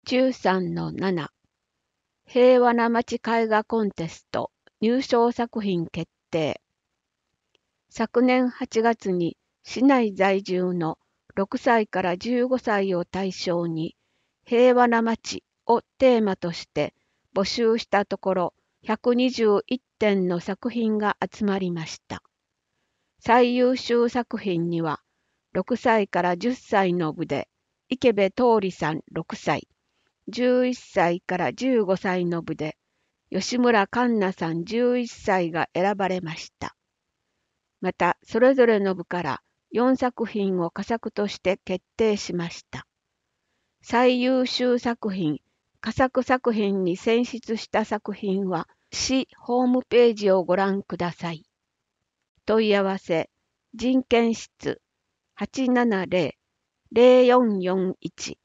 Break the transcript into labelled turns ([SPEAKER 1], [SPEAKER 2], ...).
[SPEAKER 1] 13-7 平和な街絵画コンテスト入賞作品決定。昨年8月に市内在住の6歳から15歳を対象に平和な街をテーマとして募集したところ121点の作品が集まりました。最優秀作品には6歳から10歳の部で池部徹さん6歳、11歳から15歳の部で吉村環奈さん11歳が選ばれました。また、それぞれの部から4作品を佳作として決定しました。最優秀作品、佳作作品に選出した作品は、市ホームページをご覧ください。問い合わせ、人権室870-0441